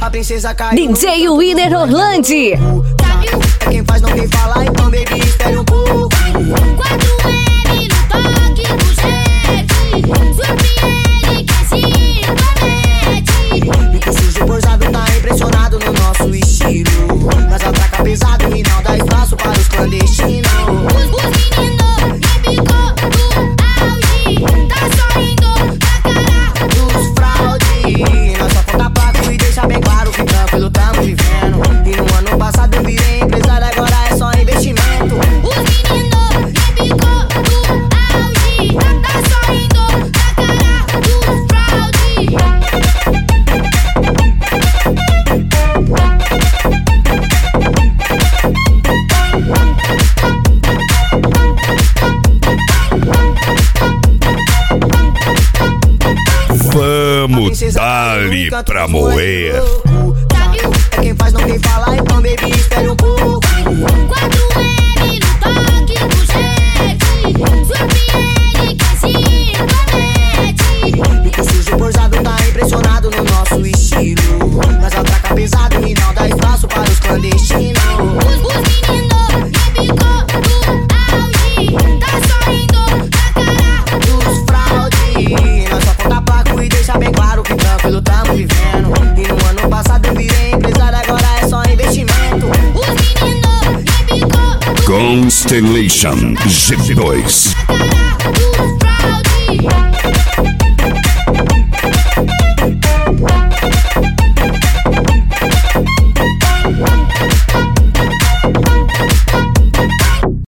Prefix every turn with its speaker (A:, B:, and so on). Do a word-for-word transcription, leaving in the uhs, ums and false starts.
A: A princesa caiu.
B: D J Winner Orlandi.
A: É quem faz, não quem fala, então baby, espere um pouco.
C: quatro L no toque do chefe. Surpreende quem se promete.
A: E que o sujo forjado tá impressionado no nosso estilo. Mas atraca pesado e não dá espaço para os clandestinos.
C: Os, os meninos repicou do auge. Tá sorrindo na cara
A: Dos fraude. Nós só conta placo e deixa bem claro que tranquilo tamo vivendo. E no ano passado eu virei empresário, agora é só investimento.
C: Os meninos repicou do auge. Tá sorrindo na cara dos fraude.
D: Vamos dali pra morrer.
A: É quem faz, não quem fala, então baby, espere um pouco.
C: quatro L no toque do chefe. Surpreende quem se promete.
A: E que o sujo forjado tá impressionado no nosso estilo. Mas atraca pesado e não dá espaço para os clandestinos.
C: Os, os meninos repicou do auge. Tá sorrindo na cara
A: Dos fraude. Nós só conta placo e deixa bem claro que tranquilo tamo vivendo. E no ano passado eu virei empresário, agora é só investimento.
C: Os meninos repicou do
D: Constellation G dois.
C: na cara dos